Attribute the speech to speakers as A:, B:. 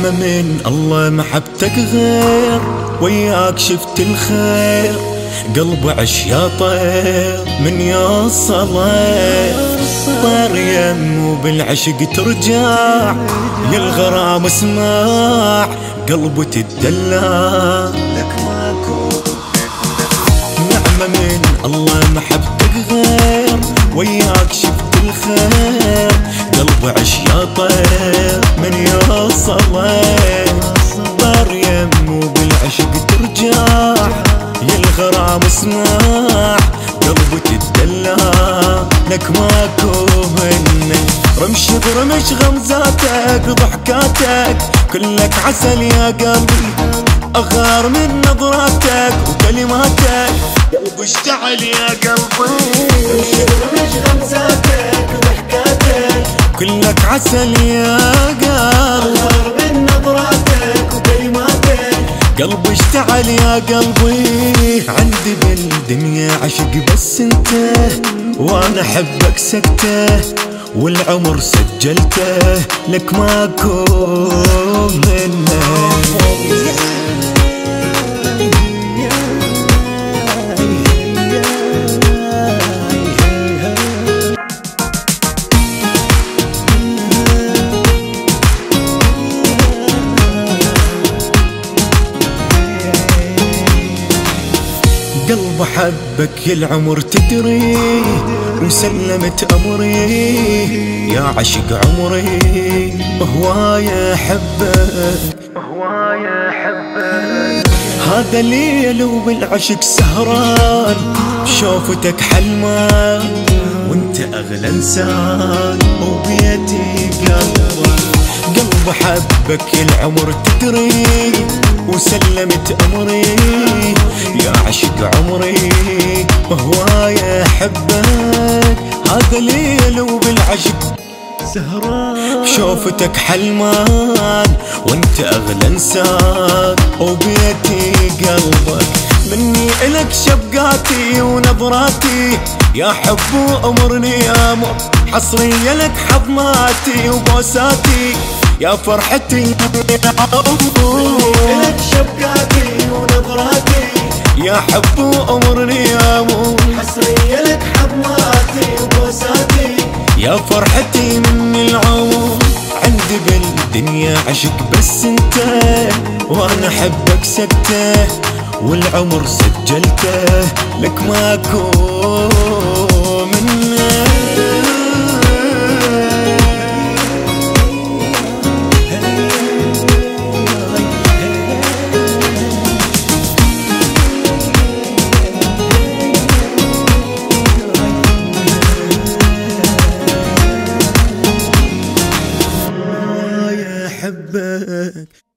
A: نعمة من الله محبتك غير، وياك شفت الخير قلبي عش يا طير من يوصله. طير يم وبالعشق ترجع، يا الغرام اسمع قلبي تدلع. نعمة من الله محبتك غير، وياك شفت الخير قلبي عش يا طير من يوصله. طير يم وبالعشق ترجع، يا الغرام اسمع قلبي تدلع. لك ماكو منك رمش برمش غمزاتك ضحكاتك، كلك عسل يا قلبي أغار من نظراتك وكلماتك. قلبي اشتعل يا قلبي رمش برمش غمزاتك ضحكاتك، كلك عسل يا قلبي أغار من نظراتك وكلماتك. قلبي اشتعل يا قلبي، عندي بالدنيا عشق بس انت، وانا احبك سكته والعمر سجلته. لك ماكو منك قلب حبك يا العمر تدري، وسلمت أمري يا عشق عمري. هواية أحبك هواية أحبك، هذا ليل وبالعشق سهران، شوفتك حلمان وانت أغلى إنسان وبيدي قلبك. قلب حبك يا العمر تدري، وسلمت أمري يا عشق عمري. هواية أحبك، هذا ليل وبالعشق سهران، شوفتك حلمان وانت أغلى إنسان وبيتي قلبك. مني إلك شبقاتي ونظراتي يا حب وأمرني يا مر، حصرية لك حضناتي وبوساتي يا فرحتي يا عمري. لك شبقاتي ونظراتي يا حب وأمرني يا مر، حصرية لك حضناتي وبوساتي يا فرحتي من العمر. عندي بالدنيا عشق بس انت، وانا احبك سكته والعمر سجلته. لك ماكو منك أحبك.